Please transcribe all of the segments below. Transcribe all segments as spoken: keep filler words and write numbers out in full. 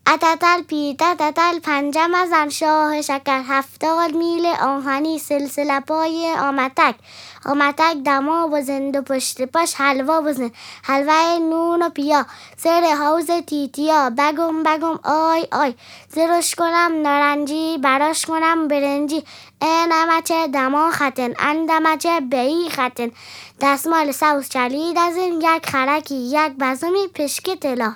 اتتل پیتتل پنجه مزن شاه شکر، هفتاد میل آهنی سلسله پای آمتک. آمتک دما بزن دو پشت پاش حلوا بزن، حلوه نون و پیا سر حوز تیتیا. بگم بگم آی آی زرش کنم نارنجی، براش کنم برنجی. اینمه چه دما ختن اندمه چه بهی ختن، دستمال سوس چلید از این یک خرکی یک بزمی پشک طلا.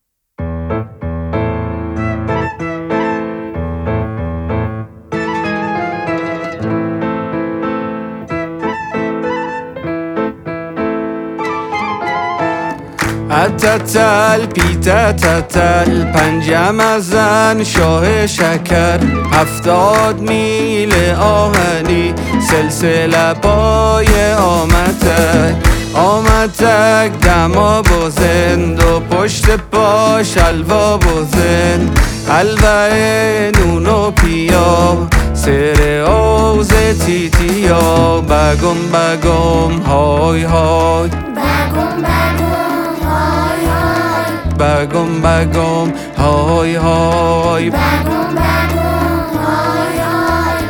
اتتل پیتتل پنجه مزن شاه شکر، هفتاد میل آهنی سلسله پای آمتک. آمتک دما بزن دو پشت پاش حلوا بزن، حلوه نون و پیا سر حوز تیتیا. بگم بگم های های بگم بگم های های بگم بگم های های بگم بگم های های.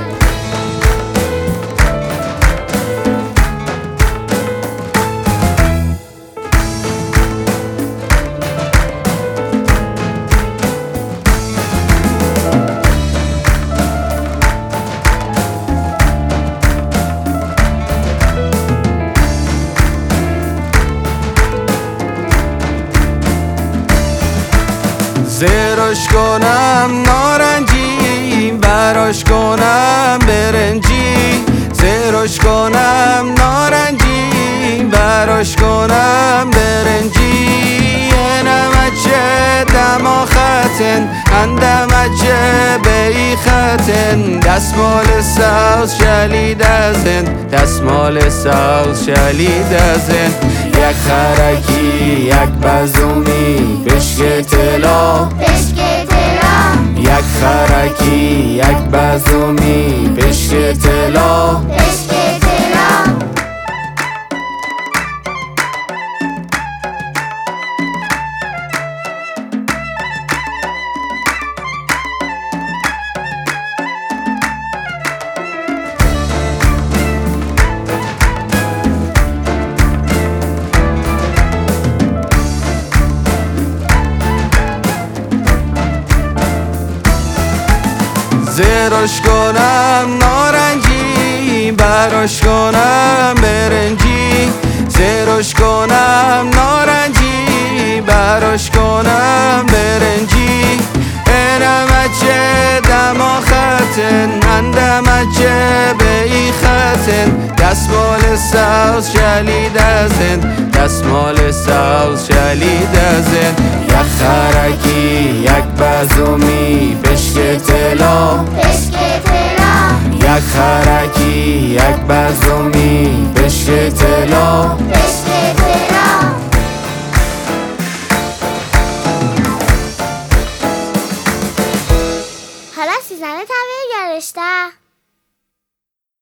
زرش کنم نارنجی، براش کنم برنجی. زرش کنم نارنجی، براش کنم برنجی. اینمه چه دما ختن اندمه چه بهی ختن، دستمال سوس شلید ازن، دستمال سوس شلید ازن. یک خرکی یک بزمی پشک طلا، پشک طلا یک خرکی یک بزمی پشک طلا. پشک طلا. زرش کنم نارنجی، براش کنم برنجی. زرش کنم نارنجی، براش کنم برنجی. اینمه چه دما ختن اندمه چه بهی ختن، دستمال سوس شلید ازن، دستمال سوس شلید ازن. یک خرکی یک بزمی